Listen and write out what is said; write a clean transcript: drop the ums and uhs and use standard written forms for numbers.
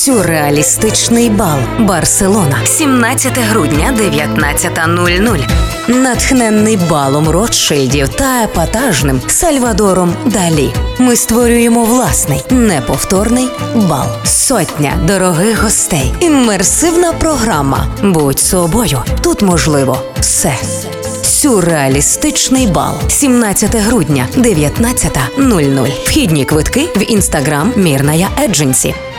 Сюрреалістичний бал. Барселона. 17 грудня, 19:00. Натхненний балом Ротшильдів та епатажним Сальвадором Далі. Ми створюємо власний, неповторний бал. Сотня дорогих гостей. Іммерсивна програма. Будь собою. Тут можливо все. Сюрреалістичний бал. 17 грудня, 19:00. Вхідні квитки в Instagram Мірная Едженсі.